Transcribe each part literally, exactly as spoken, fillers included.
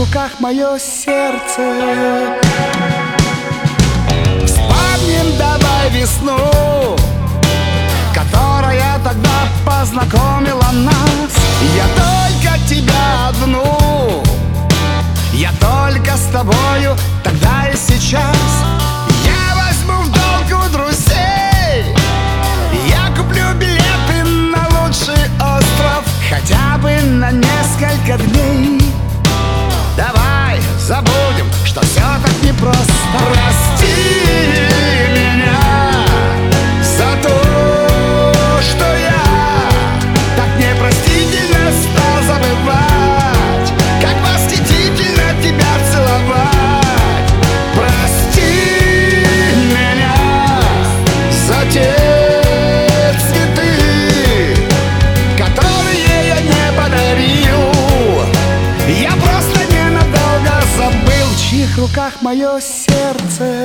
руках мое сердце. Вспомним давай весну, которая тогда познакомила нас. Я только тебя одну, я только с тобою тогда и сейчас. Я возьму в долг у друзей, я куплю билеты на лучший остров, хотя бы на несколько дней. Давай забудем, что все так непросто. Прости меня за то, что я так непростительно стал забывать, как восхитительно тебя целовать. Прости меня за те цветы, которые я не подарил. Я просто ненадолго забыл, в чьих руках мое сердце.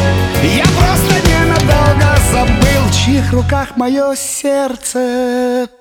В руках мое сердце.